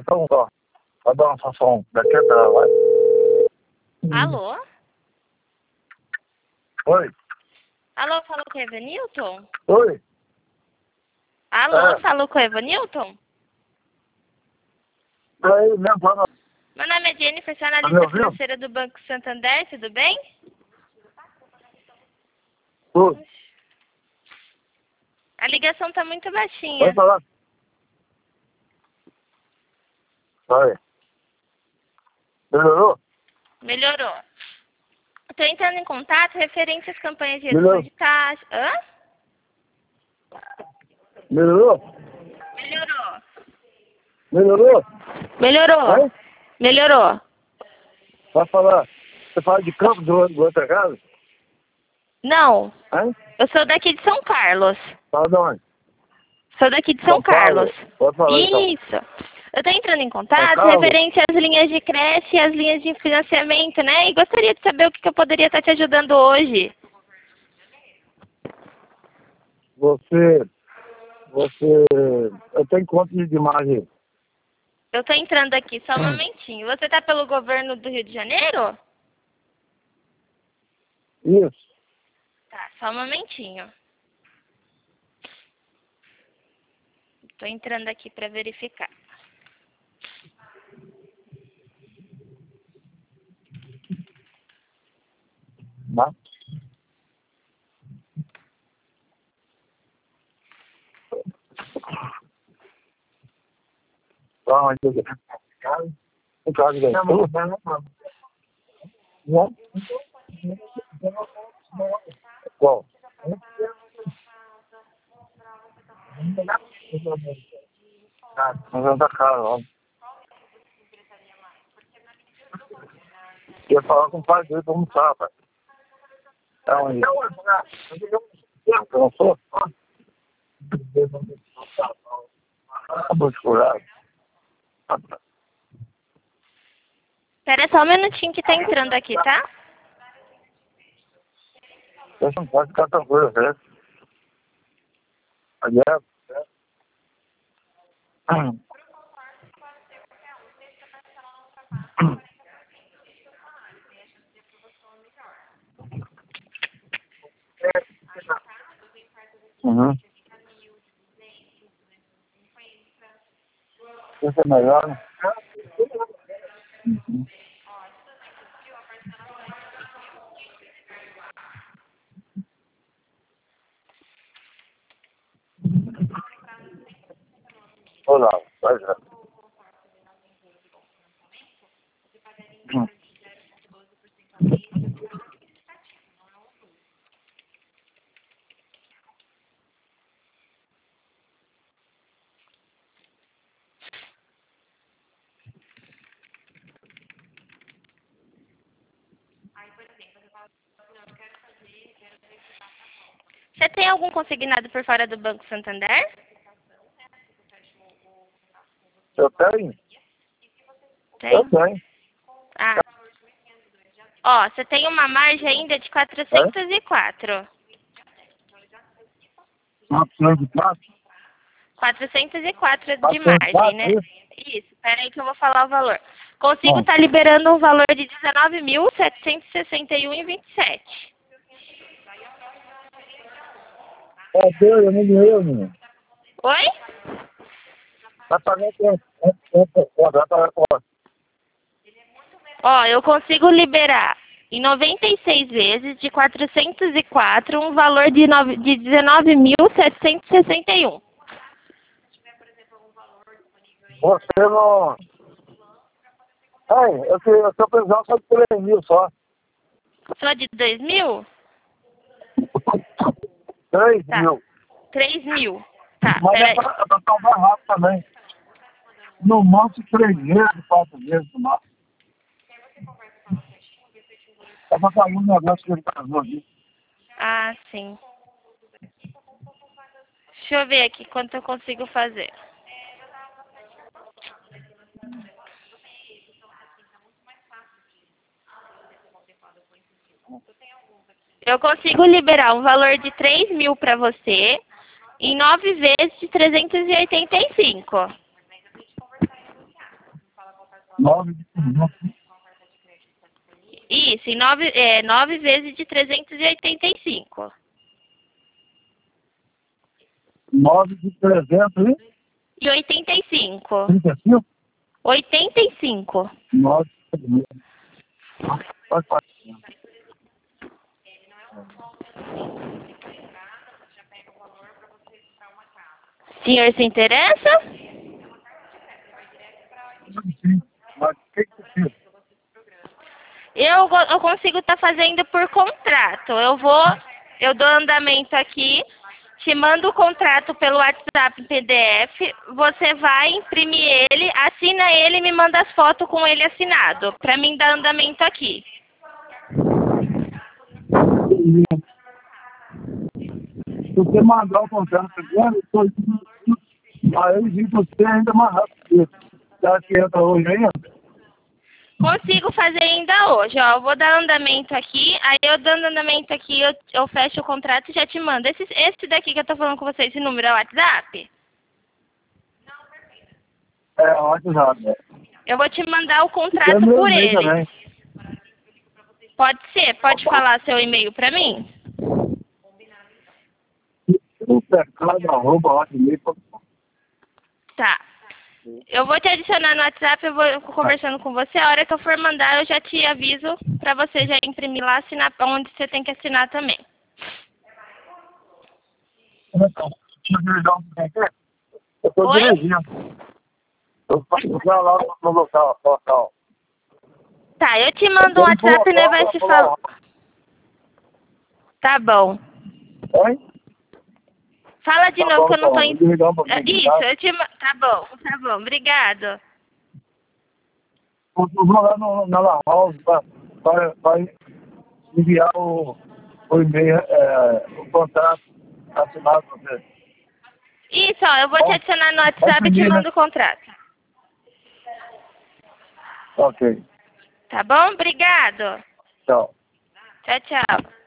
ligação, ó. Vai dar uma fação daqui até lá, vai. Alô? Oi? Alô, falou com o Evanilton? Oi? Alô, É. falou com o Evanilton? Aí mesmo, fala. Meu nome é Jennifer, sou Tá me analista ouvindo? financeira do Banco Santander, tudo bem? Tudo. A ligação tá muito Pode baixinha. falar. Vai. Melhorou? Melhorou. Estou entrando em contato referente às campanhas de Melhorou? redução de taxa. Hã? Melhorou? Melhorou. Melhorou? Melhorou. Oi? Melhorou. Vai falar. Você fala de campo do outra casa? Não, Hein? eu sou daqui de São Carlos. Fala de onde? Sou daqui de São São Paulo? Carlos. Pode falar então. Isso. Eu estou entrando em São contato Carlos? referente às linhas de creche e às linhas de financiamento, né? E gostaria de saber o que eu poderia estar te ajudando hoje. Você... Eu tenho conta de imagem. Eu estou entrando aqui, só um momentinho. Você está pelo governo do Rio de Janeiro? Isso. Tá, só um momentinho. Estou entrando aqui para verificar. Tá? Tá, onde eu... Em casa daí. Não. Qual? Não da cara, ó. Ia falar com o pai dele pra almoçar, rapaz. Tá onde? Não sou? Acabou de curar. Espera só um minutinho que tá entrando aqui, tá? Você não pode ficar tranquilo, né? Aliás, uhum. Isso é melhor, né? Uhum. Olá, vai já. Você tem algum consignado por fora do Banco Santander? Eu tenho? Tem? Eu tenho. Ah. Ó, você tem uma margem ainda de 404. 404? 404 de 404, margem, né? isso? Isso, peraí que eu vou falar o valor. Consigo Bom, estar liberando um valor de 19.761,27. eu não ganhei, menino. Oi? Vai pagar quanto? Vai pagar quanto? Ó, eu consigo liberar em 96 vezes de 404 um valor de 19.761. Você não... Ei, eu tô precisando só de 3 mil só. Só de 2.000? 3 Tá. mil. 3.000. Tá, Mas peraí. é pra tomar rápido também. No máximo 3 meses, 4 meses, no máximo. É pra fazer um negócio que ele casou aqui. Ah, sim. Deixa eu ver aqui quanto eu consigo fazer. Eu consigo liberar um valor de 3.000 para você em 9 vezes de 385. 9 de 300. Isso, em 9 vezes de 385. 9 de 300 E 85. 35? 85. 9 de 300. Pode falar. Senhor se interessa? Sim. Mas o que você precisa? Eu consigo estar fazendo por contrato. Eu dou andamento aqui, te mando o contrato pelo WhatsApp em PDF, você vai, imprime ele, assina ele e me manda as fotos com ele assinado, para mim dar andamento aqui. Se você mandar o contrato agora, aí eu digo você ainda mais rápido. Você acha que entra hoje ainda? Consigo fazer ainda hoje, ó. Eu vou dar andamento aqui, aí eu dando andamento aqui, eu fecho o contrato e já te mando. Esse daqui que eu tô falando com você, esse número é o WhatsApp? É, WhatsApp. Eu vou te mandar o contrato por ele. Também. Pode ser? Pode falar seu e-mail pra mim? Tá. Eu vou te adicionar no WhatsApp, eu vou conversando com você. A hora que eu for mandar, eu já te aviso pra você já imprimir lá, assinar onde você tem que assinar também. Eu tô Oi? dirigindo. Eu faço lá no local. Tá, eu te mando um WhatsApp e né, vai se falar. Tá bom. Oi? Fala de novo que eu não tô Vou desligar um pouquinho, Isso, tá? eu te mando. Tá bom, obrigado. Eu vou lá na La House para enviar o e-mail, o contrato assinado com você. Isso, ó, eu vou te adicionar no WhatsApp e te mando o contrato. Ok. Tá bom? Obrigado. Tchau. Tchau, tchau.